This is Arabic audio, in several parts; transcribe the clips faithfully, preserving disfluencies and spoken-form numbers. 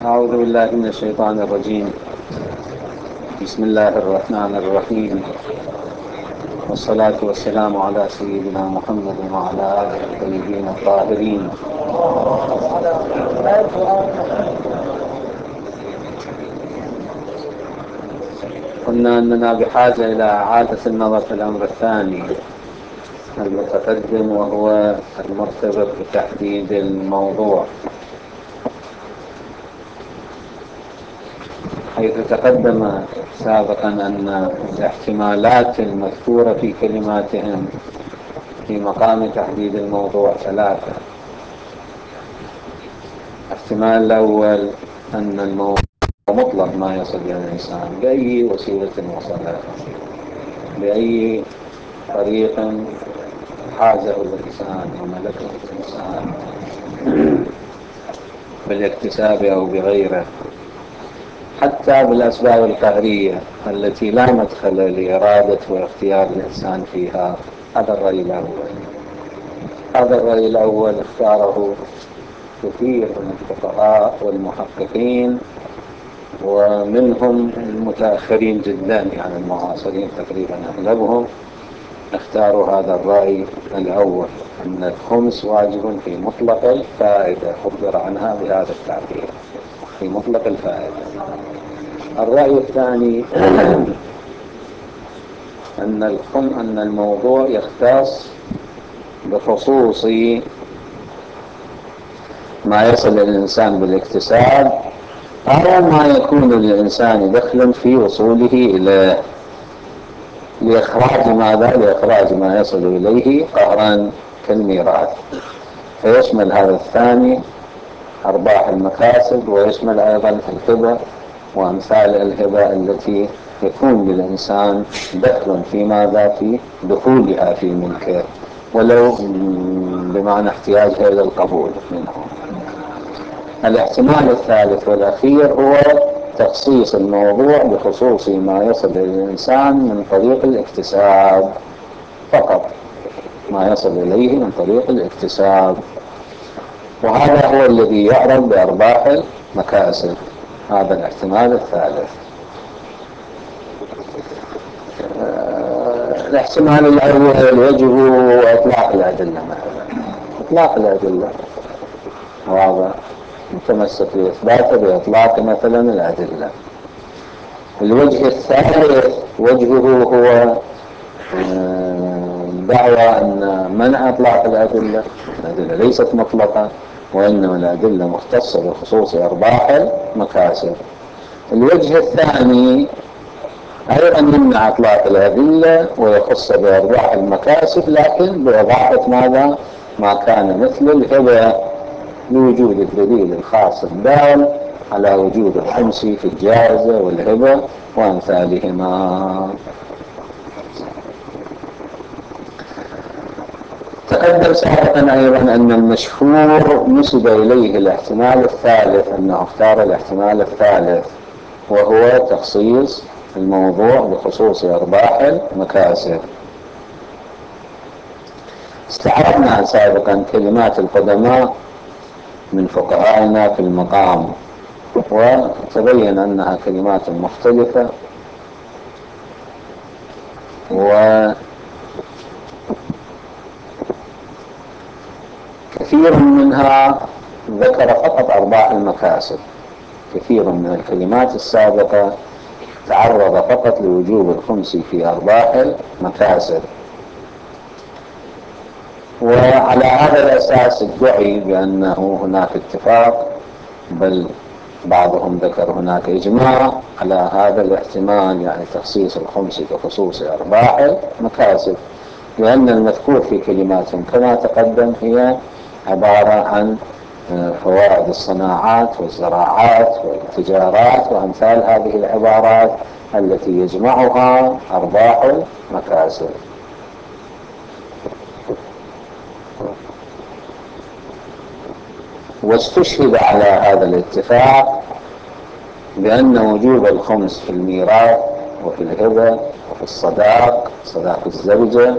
أعوذ بالله من الشيطان الرجيم. بسم الله الرحمن الرحيم، والصلاة والسلام على سيدنا محمد وعلى آله الطيبين الطاهرين. قلنا أننا بحاجة إلى إعادة النظر في الأمر الثاني المتقدم، وهو المرتبط بتحديد الموضوع، حيث تقدم سابقا أن الاحتمالات المذكورة في كلماتهم في مقام تحديد الموضوع ثلاثة. الاحتمال الأول أن الموضوع مطلق ما يصل إلى الإنسان بأي وسيلة وصل، بأي طريق حازه الإنسان وملكه الإنسان بالاكتساب أو بغيره، حتى بالأسباب القهرية التي لا مدخل لإرادة واختيار الإنسان فيها. هذا الرأي الأول. هذا الرأي الأول اختاره كثير من الفقهاء والمحققين، ومنهم المتأخرين جدا، يعني المعاصرين تقريبا أغلبهم اختاروا هذا الرأي الأول، أن الخمس واجب في مطلق الفائدة، عبر عنها بهذا التعبير، في مطلق الفائدة. الرأي الثاني أن الخم أن الموضوع يختص بخصوص ما يصل الإنسان بالاكتساب، أو ما يكون للإنسان دخل في وصوله إلى لإخراج ماذا؟ لإخراج ما يصل إليه قهرا كالميراث. فيشمل هذا الثاني أرباح المكاسب، ويشمل أيضا الهبة وأمثال الهبة التي يكون للإنسان دخل في ماذا؟ في دخولها في ملكه، ولو بمعنى احتياجها إلى القبول منه. الاحتمال الثالث والأخير هو تخصيص الموضوع بخصوص ما يصل إلى الإنسان من طريق الاكتساب فقط، ما يصل إليه من طريق الاكتساب، وهذا هو الذي يعرف بأرباح المكاسب. هذا الاحتمال الثالث. الاحتمال الأول وجهه إطلاق الأدلة مثلا. إطلاق الأدلة واضح، متمسك بإثباته بإطلاق مثلا الأدلة. الوجه الثالث وجهه هو دعوى أن منع إطلاق الأدلة، الأدلة ليست مطلقة، وإنما الأدلة مختصة بخصوص أرباح المكاسب. الوجه الثاني أيضا يمنع إطلاق الأدلة ويخص بأرباح المكاسب، لكن بإضافة ماذا؟ ما كان مثل الهبة، لوجود الدليل الخاص الدال على وجود الخمس في الجائزة والهبة وأمثالهما. تقدم سابقا أيضا أن المشهور نسب إليه الاحتمال الثالث، أنه اختار الاحتمال الثالث، وهو تخصيص الموضوع بخصوص أرباح المكاسب. استعرضنا سابقا كلمات القدماء من فقهائنا في المقام، وتبين أنها كلمات مختلفة، وكثير منها ذكر فقط أرباح المكاسب. كثير من الكلمات السابقة تعرض فقط لوجوب الخمس في أرباح المكاسب، وعلى هذا الأساس ادعي بأنه هناك اتفاق، بل بعضهم ذكر هناك إجماع على هذا الاحتمال، يعني تخصيص الخمس بخصوص أرباح المكاسب، لأن المذكور في كلماتهم كما تقدم هي عبارة عن فوائد الصناعات والزراعات والتجارات وأمثال هذه العبارات التي يجمعها أرباح المكاسب. واستشهد على هذا الاتفاق بأن وجوب الخمس في الميراث وفي الهبة وفي الصداق، صداق الزوجة،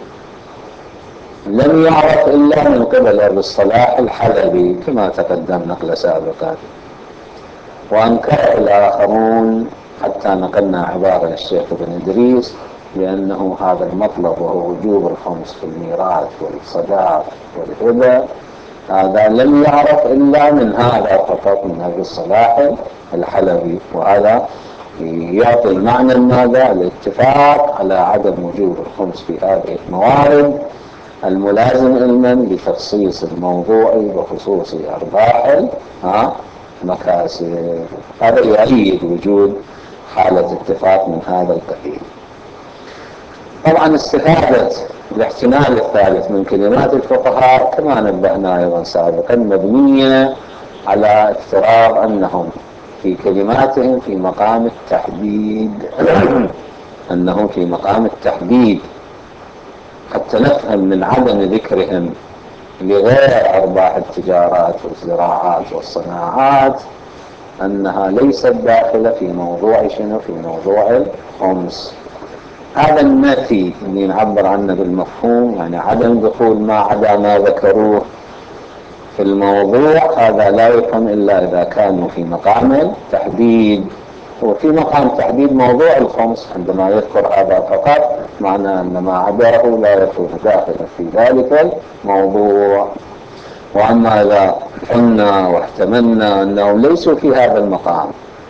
لم يعرف إلا من قبل أبي الصلاح الحلبي كما تقدم نقل سابقا. وأنكر الآخرون حتى نقلنا عبارة للشيخ ابن إدريس بأنه هذا المطلب وهو وجوب الخمس في الميراث والصداق والهبة هذا لم يعرف إلا من هذا فقط، من أبي الصلاح الحلبي، وهذا يعطي المعنى ماذا؟ الاتفاق على عدم وجوب الخمس في هذه الموارد الملازم علما بتخصيص الموضوع بخصوص أرباح المكاسب. هذا يؤيد وجود حالة اتفاق من هذا القبيل. طبعا استفادة الاحتمال الثالث من كلمات الفقهاء كما نبهنا أيضا سابقا مبنية على افتراض أنهم في كلماتهم في مقام التحديد أنهم في مقام التحديد حتى نفهم من عدم ذكرهم لغير أرباح التجارات والزراعات والصناعات أنها ليست داخلة في موضوع شنو؟ في موضوع الخمس. هذا النفي اللي نعبر عنه بالمفهوم، يعني عدم دخول ما عدا ما ذكروه في الموضوع، هذا لا يفهم إلا إذا كانوا في مقام التحديد. وفي مقام تحديد موضوع الخمس عندما يذكر هذا فقط معنى أن ما عداه لا يكون داخلا في ذلك الموضوع. وأما إذا قلنا واحتملنا أنهم ليسوا في هذا المقام،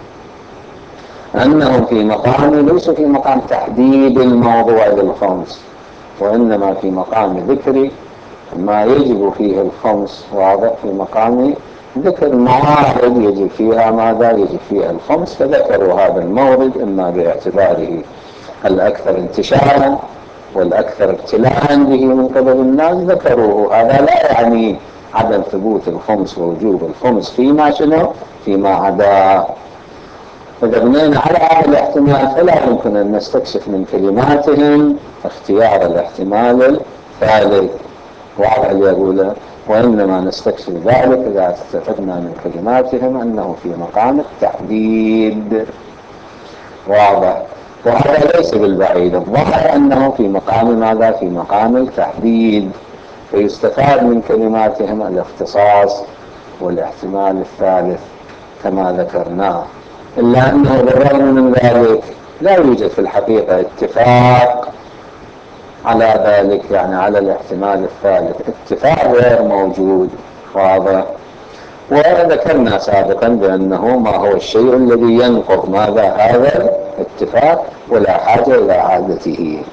أنهم في مقام ليسوا في مقام تحديد الموضوع للخمس، وإنما في مقام ذكر ما يجب فيه الخمس، واضح، في مقام ذكر موارد يجب فيها ماذا؟ يجب فيها الخمس، فذكروا هذا المورد إما باعتباره الأكثر انتشارا والأكثر ابتلاء به من قبل الناس ذكروه. هذا لا يعني عدم ثبوت الخمس ووجوب الخمس فيما شنو؟ فيما عدا. إذا بنينا على هذا الاحتمال فلا يمكن أن نستكشف من كلماتهم اختيار الاحتمال الثالث، واضح اللي يقوله، وإنما نستكشف ذلك إذا استفدنا من كلماتهم أنه في مقام التحديد، واضح. وهذا ليس بالبعيد، الظاهر أنه في مقام ماذا؟ في مقام التحديد، فيستفاد من كلماتهم الاختصاص والاحتمال الثالث كما ذكرناه. إلا أنه بالرغم من ذلك لا يوجد في الحقيقة اتفاق على ذلك، يعني على الاحتمال الثالث اتفاق غير موجود، واضح. وذكرنا سابقا بأنه ما هو الشيء الذي ينقض ماذا؟ هذا الاتفاق، ولا حاجة إلى عادته.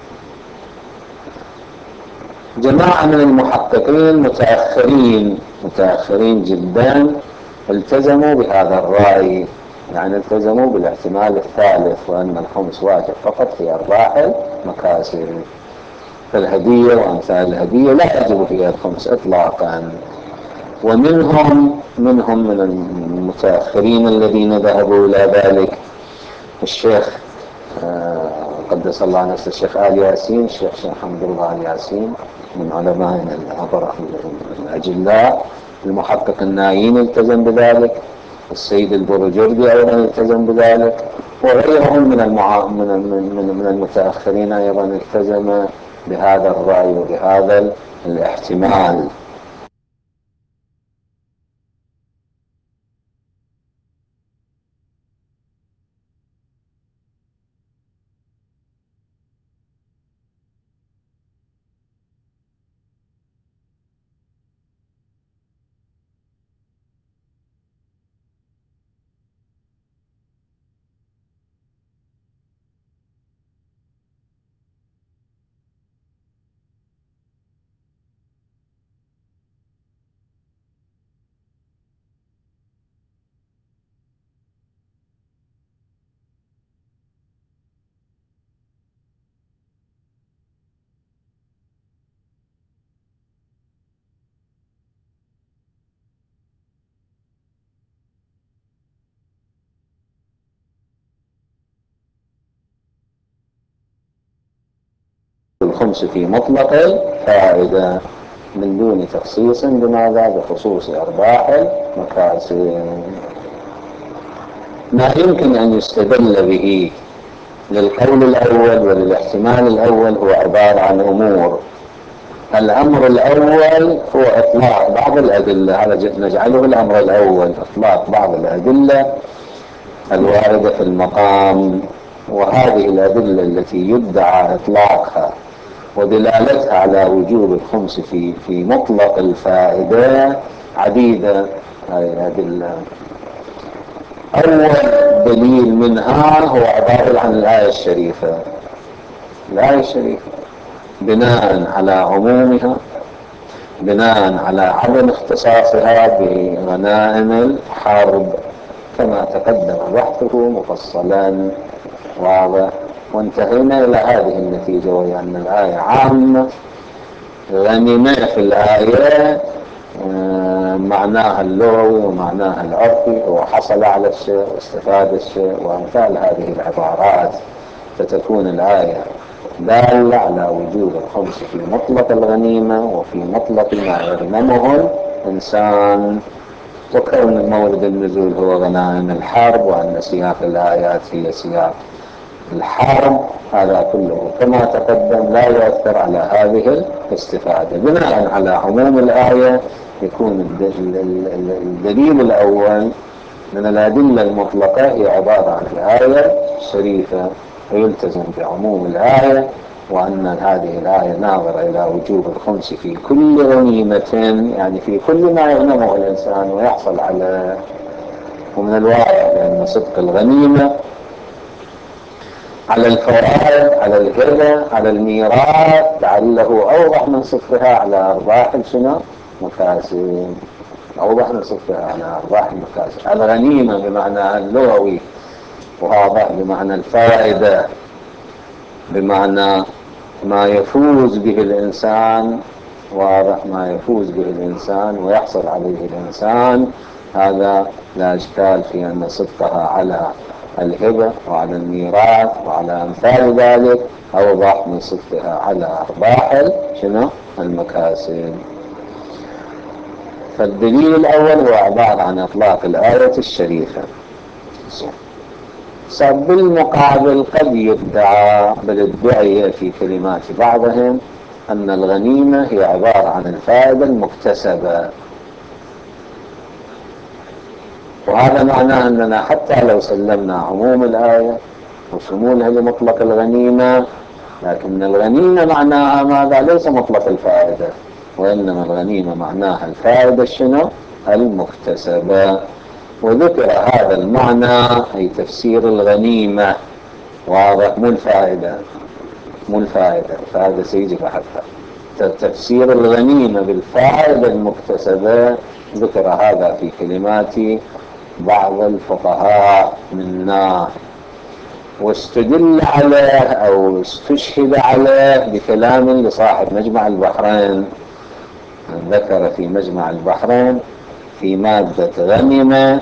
جماعة من المحققين متأخرين متأخرين جدا التزموا بهذا الرأي، يعني التزموا بالاحتمال الثالث، وأن الخمس واجب فقط في أرباح المكاسب. فالهدية وأمثال الهدية لا يجب فيها الخمس إطلاقا. ومنهم منهم من المتأخرين الذين ذهبوا إلى ذلك الشيخ قدس الله نفسه، الشيخ آل ياسين، الشيخ شيخ حمد الله آل ياسين من علمائنا الأبرة الأجلاء. المحقق النايين التزم بذلك، السيد البرجردي أيضا التزم بذلك، وغيرهم من, المع... من, من, من المتأخرين أيضا التزم بهذا الرأي وبهذا الاحتمال. الخمس في مطلق الفائدة من دون تخصيص بماذا؟ بخصوص أرباح المكاسب. ما يمكن أن يستدل به للقول الأول وللاحتمال الأول هو عبارة عن أمور. الأمر الأول هو إطلاق بعض الأدلة، هذا نجعله الأمر الأول، إطلاق بعض الأدلة الواردة في المقام. وهذه الأدلة التي يدعى إطلاقها ودلالتها على وجوب الخمس في في مطلق الفائدة عديدة. هذه الأدلة أول دليل منها هو عبارة عن الآية الشريفة. الآية الشريفة بناء على عمومها، بناء على عدم اختصاصها بغنائم الحرب كما تقدم بحثه مفصلا واضح، وانتهينا إلى هذه النتيجة، وهي أن الآية عامة. غنيمة في الآية معناها اللغوي ومعناها العرفي، هو حصل على الشيء واستفاد الشيء وأمثال هذه العبارات، فتكون الآية دالة على وجود الخمس في مطلق الغنيمة وفي مطلق ما يغنمه الإنسان، وكون مورد النزول هو غنائم الحرب، وأن سياق الآيات هي سياق الحرب، هذا كله كما تقدم لا يؤثر على هذه الاستفادة. بناء على عموم الآية يكون الدليل الأول من الأدلة المطلقة هي عبارة عن الآية الشريفة، ويلتزم بعموم الآية، وأن هذه الآية ناظرة إلى وجوب الخمس في كل غنيمة، يعني في كل ما يغنمه الإنسان ويحصل على. ومن الواقع بأن صدق الغنيمة على الفوائد، على الهبة، على الميراث، لعله أوضح من صدقها على أرباح شنو مكاسب، أوضح من صدقها على أرباح المكاسب. الغنيمة بمعنى اللغوي واضح، بمعنى الفائدة، بمعنى ما يفوز به الإنسان، واضح، ما يفوز به الإنسان ويحصل عليه الإنسان، هذا لا إشكال في أن صدقها على الهبة وعلى الميراث وعلى أمثال ذلك أوضح من صدقها على أرباح شنو المكاسب. فالدليل الأول هو عبارة عن إطلاق الآية الشريفة. بالمقابل قد يدعى، بل ادعي في كلمات بعضهم أن الغنيمة هي عبارة عن الفائدة المكتسبة، وهذا معناه أننا حتى لو سلمنا عموم الآية وشمولها لمطلق الغنيمة، لكن الغنيمة معناها ماذا؟ ليس مطلق الفائدة، وإنما الغنيمة معناها الفائدة شنو؟ المكتسبة. وذكر هذا المعنى أي تفسير الغنيمة، واضح، مو الفائدة، مو الفائدة، الفائدة سيجي بحثها. تفسير الغنيمة بالفائدة المكتسبة ذكر هذا في كلمات بعض الفقهاء منا، واستدل عليه أو استشهد عليه بكلام لصاحب مجمع البحرين، ذكر في مجمع البحرين في مادة غنيمة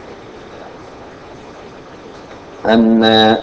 أن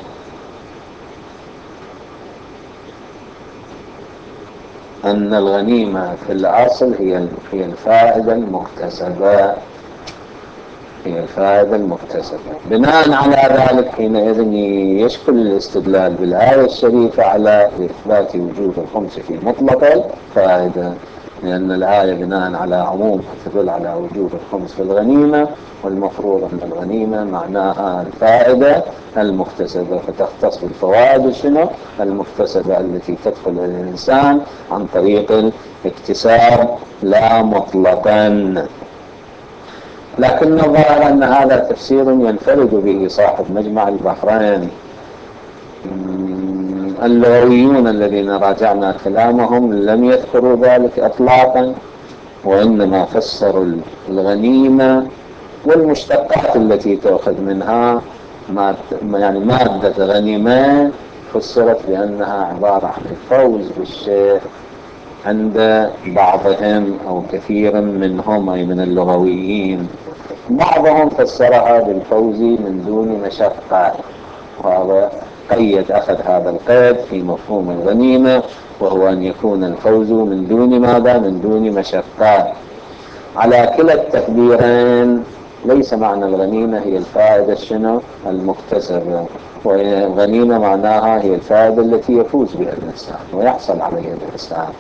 أن الغنيمة في الأصل هي هي الفائدة المكتسبة، هي الفائدة المكتسبة. بناء على ذلك حينئذ يشكل الاستدلال بالآية الشريفة على إثبات وجوب الخمس في مطلق الفائدة، لأن الآية بناء على عموم تدل على وجوب الخمس في الغنيمة، والمفروض أن الغنيمة معناها الفائدة المكتسبة، فتختص بالفوائد شنو المكتسبة التي تدخل الإنسان عن طريق الاكتساب لا مطلقا. لكن الظاهر أن هذا تفسير ينفرد به صاحب مجمع البحرين. اللغويون الذين راجعنا كلامهم لم يذكروا ذلك إطلاقا، وإنما فسروا الغنيمة والمشتقات التي تأخذ منها، يعني مادة غنيمة فسرت بأنها عبارة عن الفوز بالشيء عند بعضهم أو كثير منهم أي من اللغويين. بعضهم فسرها بالفوز من دون مشقة، وهذا قيد أخذ هذا القيد في مفهوم الغنيمة، وهو أن يكون الفوز من دون ماذا؟ من دون مشقة. على كلا التقديرين ليس معنى الغنيمة هي الفائدة شنو المكتسبة، والغنيمة معناها هي الفائدة التي يفوز بها الإنسان ويحصل عليها الإنسان،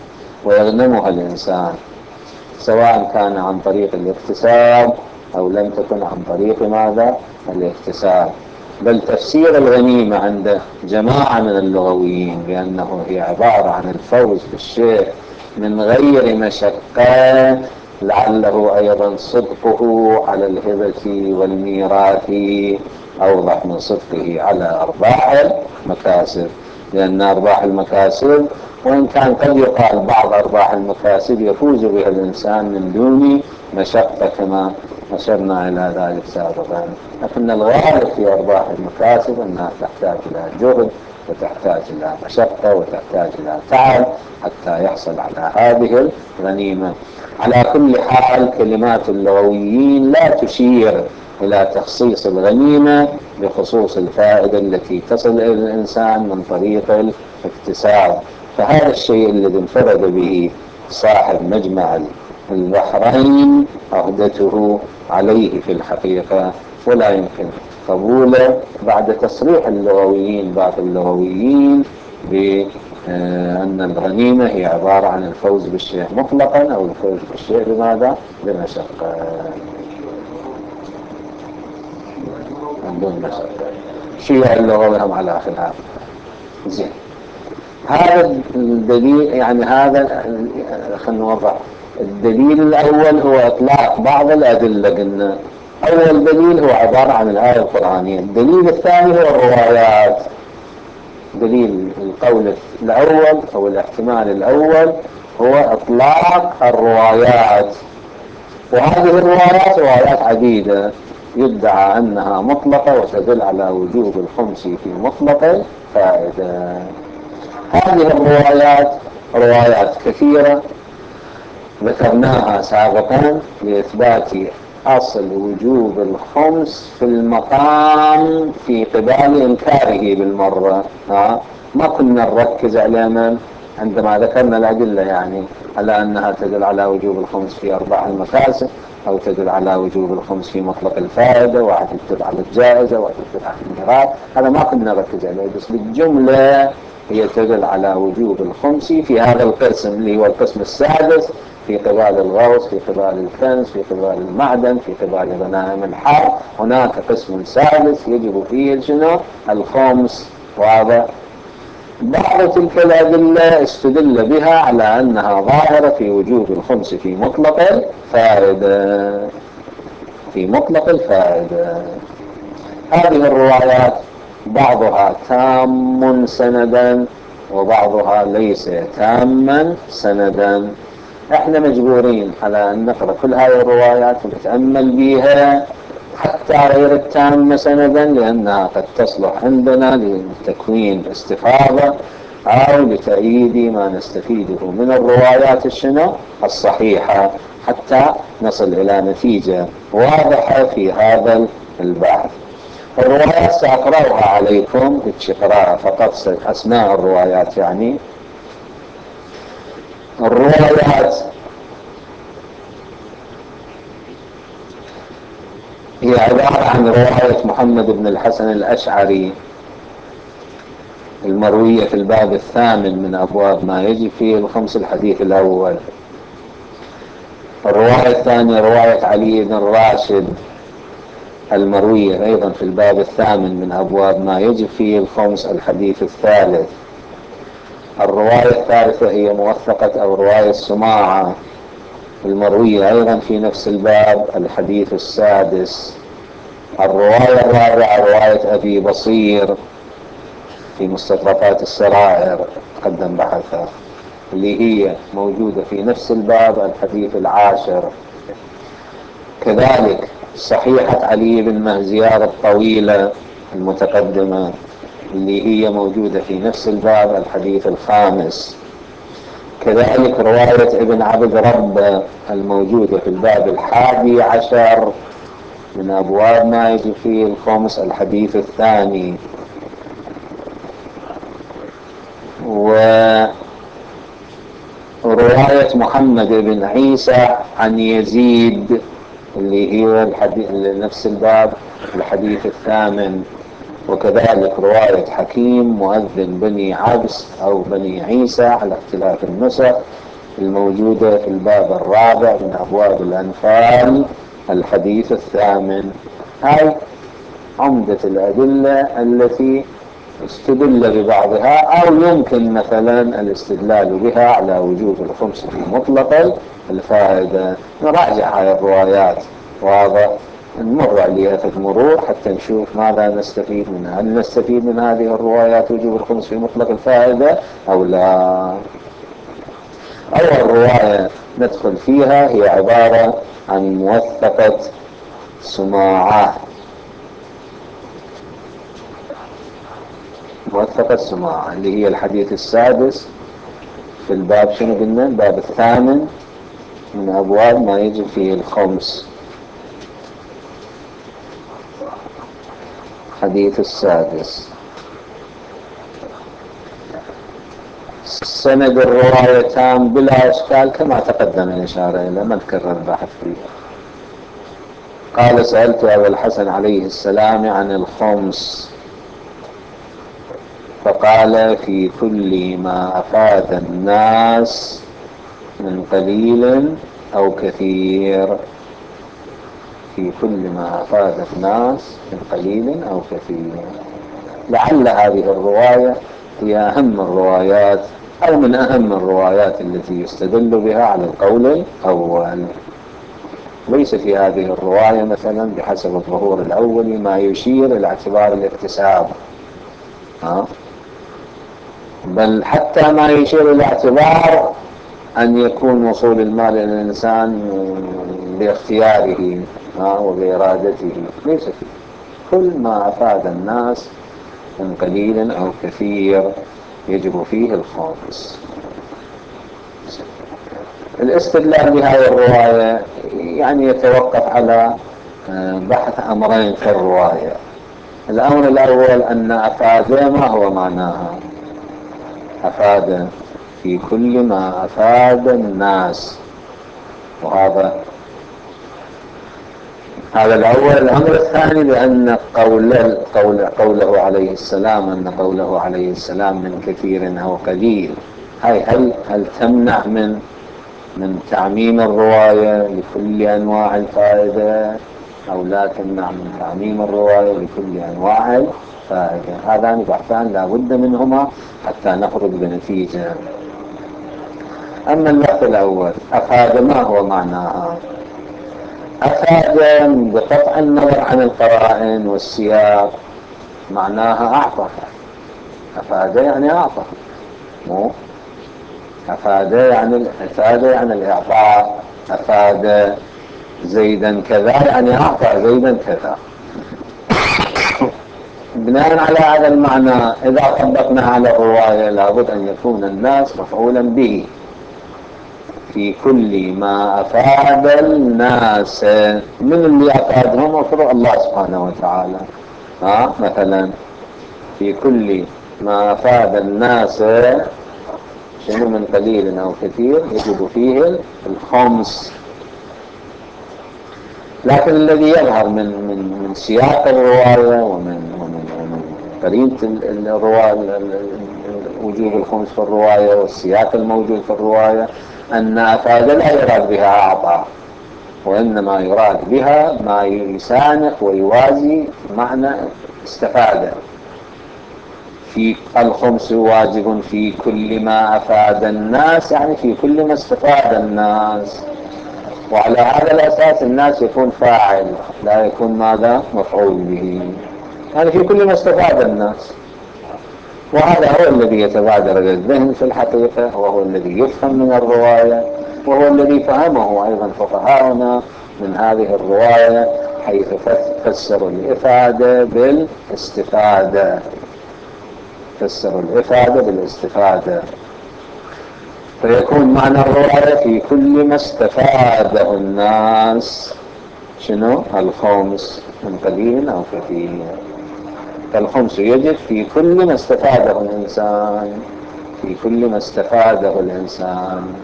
ويغنمها الإنسان، سواء كان عن طريق الاكتساب أو لم تكن عن طريق ماذا؟ الاكتساب. بل تفسير الغنيمة عند جماعة من اللغويين بأنه هي عبارة عن الفوز بالشيء من غير مشقة، لعله أيضا صدقه على الهبة والميراث أوضح من صدقه على أرباح المكاسب، لأن أرباح المكاسب وإن كان قد يقال بعض أرباح المكاسب يفوز بها الإنسان من دون مشقة كما أشرنا إلى ذلك سابقا، لكن الغالب في أرباح المكاسب أنها تحتاج إلى جهد وتحتاج إلى مشقة وتحتاج إلى تعب حتى يحصل على هذه الغنيمة. على كل حال كلمات اللغويين لا تشير إلى تخصيص الغنيمة بخصوص الفائدة التي تصل إلى الإنسان من طريق الاكتساب، فهذا الشيء الذي انفرد به صاحب مجمع البحرين عهدته عليه في الحقيقة، ولا يمكن قبوله بعد تصريح اللغويين بعض اللغويين بأن الغنيمة هي عبارة عن الفوز بالشيء مطلقا أو الفوز بالشيء بماذا؟ بمشقة، بدون مشقة. شيء اللغة لهم على خلاف. زين، هذا الدليل، يعني هذا خلينا نوضح. الدليل الأول هو إطلاق بعض الأدلة، قلنا أول دليل هو عبارة عن الآية القرآنية. الدليل الثاني هو الروايات. دليل القول الأول أو الاحتمال الأول هو إطلاق الروايات، وهذه الروايات روايات عديدة يدعى أنها مطلقة وتدل على وجوب الخمس في مطلق الفائدة. هذه الروايات روايات كثيرة ذكرناها سابقا لإثبات أصل وجوب الخمس في المقام في قبال إنكاره بالمرة. ها؟ ما كنا نركز على من عندما ذكرنا الأدلة يعني على أنها تدل على وجوب الخمس في أرباح المكاسب، أو تدل على وجوب الخمس في مطلق الفائدة، واحد تدل على الجائزة، واحد تدل على الميراث. هذا ما كنا نركز عليه، بس بالجملة هي تدل على وجوب الخمس في هذا القسم اللي هو القسم السادس، في قبال الغوص، في قبال الكنز، في قبال المعدن، في قبال غنائم الحرب. هناك قسم سادس يجب فيه شنو؟ الخمس. واضح؟ بعض تلك الأدلة استدل بها على أنها ظاهرة في وجوب الخمس في مطلق الفائدة، في مطلق الفائدة. هذه الروايات بعضها تام سندا وبعضها ليس تاما سندا. احنا مجبورين على ان نقرأ كل هذه الروايات ونتأمل بها حتى غير التامة سندا، لانها قد تصلح عندنا لتكوين استفاضة او لتأييد ما نستفيده من الروايات الشنو الصحيحة، حتى نصل الى نتيجة واضحة في هذا البحث. الروايات سأقرأها عليكم بتشقراء فقط، أسماء الروايات. يعني الروايات هي عبارة عن رواية محمد بن الحسن الأشعري المروية في الباب الثامن من أبواب ما يجب فيه الخمس، الحديث الأول. الرواية الثانية رواية علي بن راشد المروية أيضا في الباب الثامن من أبواب ما يجب فيه الخمس، الحديث الثالث. الرواية الثالثة هي موثقة أو رواية سماعة المروية أيضا في نفس الباب، الحديث السادس. الرواية الرابعة رواية أبي بصير في مستطرقات السرائر قدم بحثها، اللي هي موجودة في نفس الباب، الحديث العاشر. كذلك صحيحة علي بن مهزيار الطويلة المتقدمة اللي هي موجودة في نفس الباب، الحديث الخامس. كذلك رواية ابن عبد رب الموجودة في الباب الحادي عشر من أبواب ما يجب فيه الخمس، الحديث الثاني. ورواية محمد بن عيسى عن يزيد اللي هي الحديث نفس الباب، الحديث الثامن. وكذلك رواية حكيم مؤذن بني عبس أو بني عيسى على اختلاف النسخ الموجودة في الباب الرابع من أبواب الأنفال الحديث الثامن. هاي عمدة الأدلة التي استدل ببعضها أو يمكن مثلا الاستدلال بها على وجود الخمس في مطلق الفائدة. نراجع هاي الروايات، واضح، نمر عليها في المرور حتى نشوف ماذا نستفيد منها. هل نستفيد من هذه الروايات وجوب الخمس في مطلق الفائدة أو لا؟ أول رواية ندخل فيها هي عبارة عن موثقة سماعة. موثقة سماعة اللي هي الحديث السادس في الباب، شنو قلنا؟ الباب الثامن من أبواب ما يجب فيه الخمس. حديث السادس. سند الرواية تام بلا إشكال كما تقدم الإشارة إلى، ما نكرر البحث فيه. قال: سألت أبا الحسن عليه السلام عن الخمس فقال: في كل ما أفاد الناس من قليل أو كثير. في كل ما أفاد الناس من قليل أو كثير. لعل هذه الرواية هي أهم الروايات أو من أهم الروايات التي يستدل بها على القول الأول. ليس في هذه الرواية مثلا بحسب الظهور الأول ما يشير إلى اعتبار الاكتساب، بل حتى ما يشير إلى اعتبار أن يكون وصول المال إلى الإنسان باختياره وبإرادته. ليس فيه. كل ما أفاد الناس من قليل أو كثير يجب فيه الخمس. الاستدلال بهذه الرواية يعني يتوقف على بحث أمرين في الرواية. الأمر الأول أن أفاد ما هو معناها؟ أفاد في كل ما أفاد الناس، وهذا هذا الأول. الأمر الثاني بأن قول قول قوله عليه السلام أن قوله عليه السلام من كثير أو قليل، هاي هل هل تمنع من من تعميم الرواية لكل أنواع الفائدة أو لا تمنع من تعميم الرواية لكل أنواع الفائدة؟ هذان بحثان لا بد منهما حتى نخرج بنتيجة. أما البحث الأول، أفاد ما هو معناها؟ أفاد بقطع النظر عن القرائن والسياق معناها أعطى. أفاد يعني أعطى، مو أفاد يعني أفاد يعني الإعطاء. أفاد زيدا كذا يعني أعطى زيدا كذا. بناء على هذا المعنى إذا طبقنا على الرواية لابد أن يكون الناس مفعولا به. في كل ما أفاد الناس، من اللي أفادهم؟ أفرع الله سبحانه وتعالى. ها مثلا في كل ما أفاد الناس شنو من قليل أو كثير يجب فيه الخمس. لكن الذي يظهر من من من سياق الرواية ومن ومن ومن قرينة الرواية وجوب الخمس في الرواية والسياق الموجود في الرواية أن أفاد لا يراد بها أعطى، وإنما يراد بها ما يسانق ويوازي معنى استفاد. في الخمس واجب في كل ما أفاد الناس، يعني في كل ما استفاد الناس. وعلى هذا الأساس الناس يكون فاعل لا يكون ماذا؟ مفعول به. يعني في كل ما استفاد الناس، وهذا هو الذي يتبادر إلى الذهن في الحقيقة، وهو الذي يفهم من الرواية، وهو الذي فهمه أيضا فقهاؤنا من هذه الرواية، حيث فسروا الإفادة بالاستفادة. فسروا الإفادة بالاستفادة، فيكون معنى الرواية في كل ما استفاده الناس شنو؟ الخمس من قليل أو كثير. فالخمس يجب في كل ما استفاده الإنسان، في كل ما استفاده الإنسان.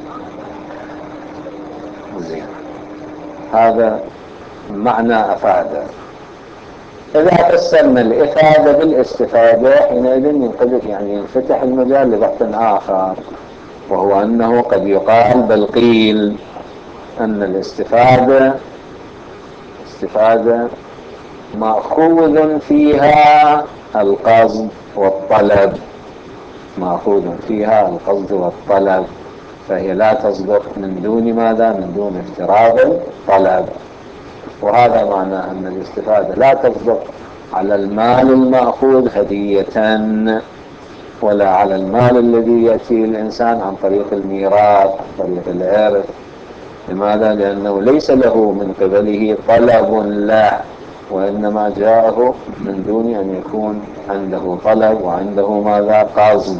زين، هذا معنى أفاد. إذا فسرنا الإفادة بالاستفادة حينئذ ينقذف يعني ينفتح المجال لبحث آخر، وهو أنه قد يقال بل قيل أن الاستفادة استفادة مأخوذ فيها القصد والطلب، مأخوذ فيها القصد والطلب، فهي لا تصدق من دون ماذا؟ من دون افتراض الطلب. وهذا معنى أن الاستفادة لا تصدق على المال المأخوذ هدية، ولا على المال الذي يأتي الإنسان عن طريق الميراث، عن طريق الإرث. لماذا؟ لأنه ليس له من قبله طلب له، وإنما جاءه من دون أن يكون عنده طلب وعنده ماذا؟ قصد.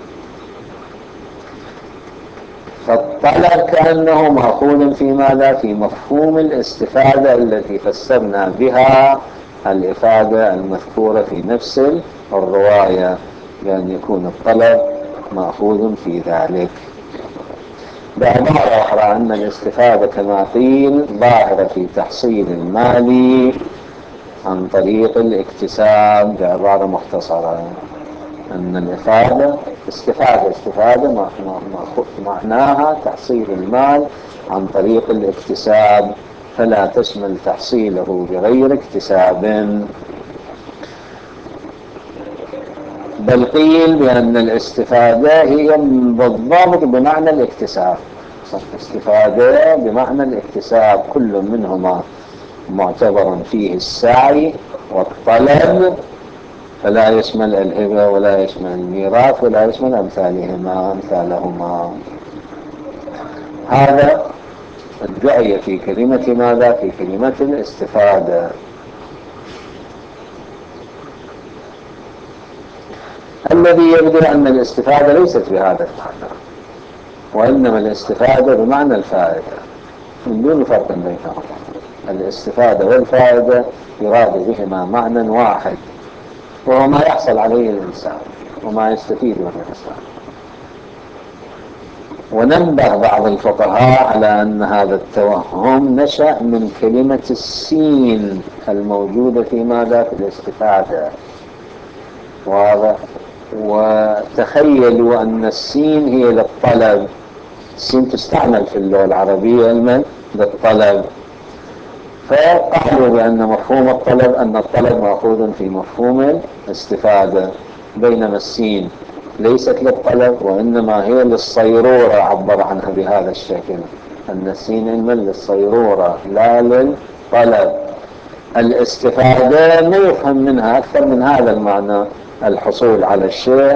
فالطلب كأنه مأخوذ في ماذا؟ في مفهوم الاستفادة التي فسرنا بها الإفادة المذكورة في نفس الرواية، بأن يكون الطلب مأخوذ في ذلك. بعبارة أخرى أن الاستفادة كما قيل ظاهرة في تحصيل المال عن طريق الاكتساب. بعبارة مختصرة أن الإفادة استفادة استفادة معناها تحصيل المال عن طريق الاكتساب، فلا تشمل تحصيله بغير اكتساب. بل قيل بأن الاستفادة هي بالضبط بمعنى الاكتساب، استفادة بمعنى الاكتساب، كل منهما معتبر فيه السعي والطلب، فلا يشمل الهبة ولا يشمل الميراث ولا يشمل أمثالهما أمثالهما. هذا الدعية في كلمة ماذا؟ في كلمة الاستفادة. الذي يبدو أن الاستفادة ليست بهذا المعنى، وإنما الاستفادة بمعنى الفائدة من دون فرق بينهما. الاستفادة والفائدة يراد بهما معنى واحد، وهو ما يحصل عليه الإنسان وما يستفيد من الإنسان. ونبه بعض الفقهاء على أن هذا التوهم نشأ من كلمة السين الموجودة في ماذا؟ في الاستفادة. واضح؟ وتخيلوا أن السين هي للطلب، السين تستعمل في اللغة العربية علما للطلب، فقالوا بأن مفهوم الطلب أن الطلب مأخوذ في مفهوم الاستفادة، بينما السين ليست للطلب وإنما هي للصيرورة، عبر عنها بهذا الشكل، أن السين علما للصيرورة لا للطلب. الاستفادة ما يفهم منها أكثر من هذا المعنى: الحصول على الشيء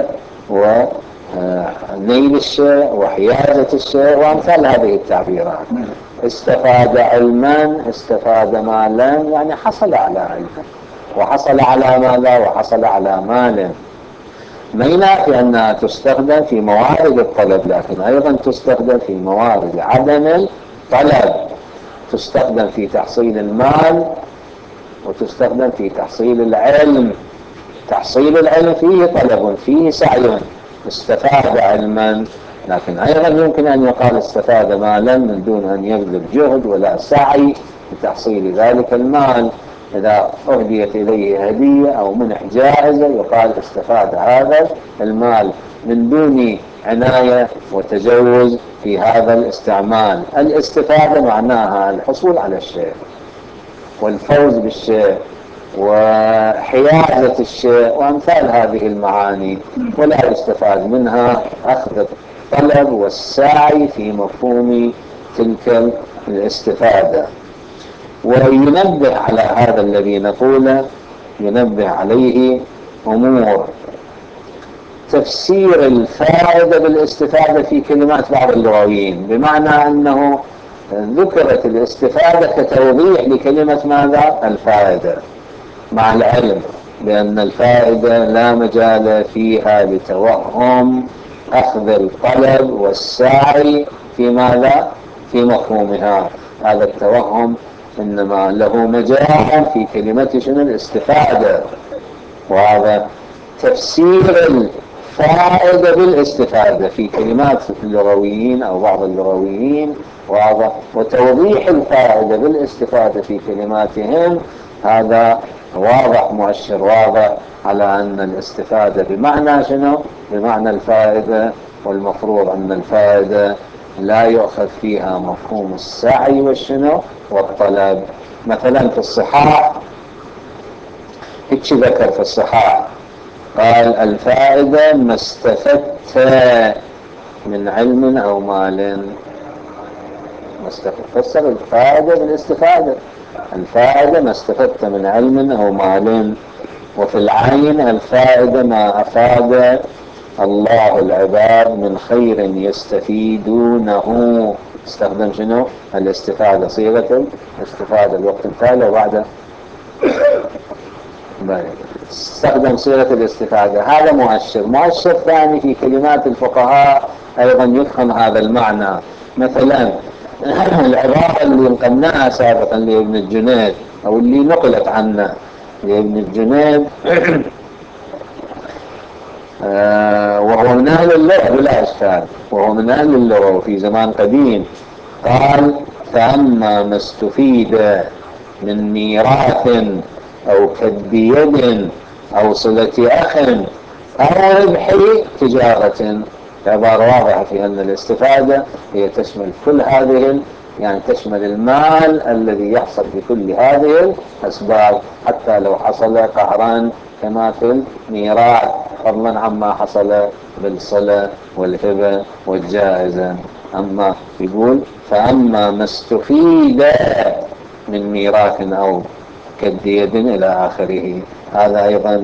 ونيل الشيء وحيازة الشيء وأمثال هذه التعبيرات. استفاد علما، استفاد مالا، يعني حصل على علم، وحصل على ماذا؟ وحصل على مال. ما ينافي أنها تستخدم في موارد الطلب، لكن أيضا تستخدم في موارد عدم الطلب، تستخدم في تحصيل المال وتستخدم في تحصيل العلم. تحصيل العلم فيه طلب فيه سعي، استفاد علما، لكن أيضا يمكن أن يقال استفاد مالا من دون أن يبذل جهد ولا سعي لتحصيل ذلك المال. إذا أهديت إليه هدية أو منح جائزة يقال استفاد هذا المال من دون عناية وتجوز في هذا الاستعمال. الاستفادة معناها الحصول على الشيء والفوز بالشيء وحيازة الشيء وأمثال هذه المعاني، ولا يستفاد منها أخذ الطلب والسعي في مفهوم تلك الاستفادة. وينبه على هذا الذي نقوله، ينبه عليه أمور: تفسير الفائدة بالاستفادة في كلمات بعض اللغويين، بمعنى أنه ذكرت الاستفادة كتوضيح لكلمة ماذا؟ الفائدة، مع العلم بأن الفائدة لا مجال فيها لتوهم أخذ الطلب والسعي في ماذا؟ في مفهومها. هذا التوهم إنما له مجال في كلمة شنو؟ الاستفادة. وهذا تفسير الفائدة بالاستفادة في كلمات اللغويين أو بعض اللغويين، وهذا وتوضيح الفائدة بالاستفادة في كلماتهم، هذا واضح، مؤشر واضح على أن الاستفادة بمعنى شنو؟ بمعنى الفائدة، والمفروض أن الفائدة لا يؤخذ فيها مفهوم السعي والشنو والطلب. مثلا في الصحاح هيك ذكر في الصحاح قال الفائدة ما استفدت من علم أو مال. فسر الفائدة بالاستفادة، الفائدة ما استفدت من علم أو مال. وفي العين الفائدة ما أفاد الله العباد من خير يستفيدونه. استخدم شنو الاستفادة، صيغة الاستفادة الوقت التالي وبعده استخدم صيغة الاستفادة. هذا مؤشر. مؤشر ثاني في كلمات الفقهاء أيضا يفهم هذا المعنى. مثلا العبارة اللي نقلناها سابقا لابن الجنيد أو اللي نقلت عنه لابن الجنيد آه وهو من أهل اللغة بلا إشكال، وهو من أهل اللغة وفي زمان قديم. قال فأما ما استفيد من ميراث أو كد يد أو صلة أخ أو ربح تجارة. عبارة واضحة في أن الاستفادة هي تشمل كل هذه، يعني تشمل المال الذي يحصل بكل هذه الأسباب، حتى لو حصل قهرا كما في الميراث، فضلا عما حصل بالصلة والهبة والجائزة. أما يقول فأما ما استفيد من ميراث أو كد يد إلى آخره، هذا أيضا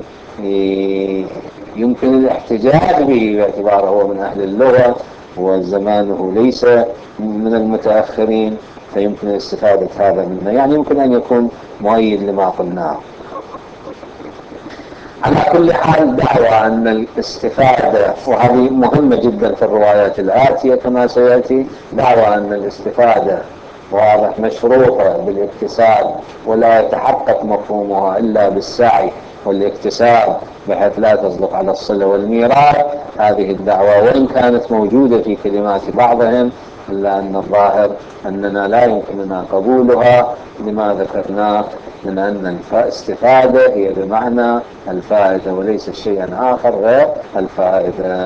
يمكن الاحتجاج به باعتباره هو من أهل اللغة وزمانه ليس من المتأخرين، فيمكن استفادة هذا منه، يعني يمكن أن يكون مؤيد لما قلناه. على كل حال دعوة أن الاستفادة، وهذه مهمة جدا في الروايات الآتية كما سيأتي، دعوة أن الاستفادة واضح مشروطة بالاكتساب ولا يتحقق مفهومها إلا بالسعي والاكتساب بحيث لا تصدق على الصلة والميراث. هذه الدعوة وإن كانت موجودة في كلمات بعضهم، إلا أن الظاهر أننا لا يمكننا قبولها لما ذكرناه من أن الاستفادة هي بمعنى الفائدة وليس شيئا آخر غير الفائدة.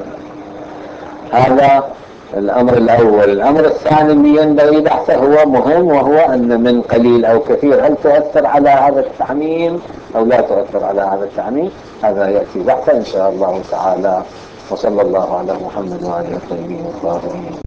هذا الأمر الأول. الأمر الثاني اللي ينبغي بحثه هو مهم، وهو أن من قليل أو كثير هل تؤثر على هذا التعميم أو لا تؤثر على هذا التعميم. هذا يأتي بحثه إن شاء الله تعالى. وصلى الله على محمد وعلى آله الطيبين الطاهرين.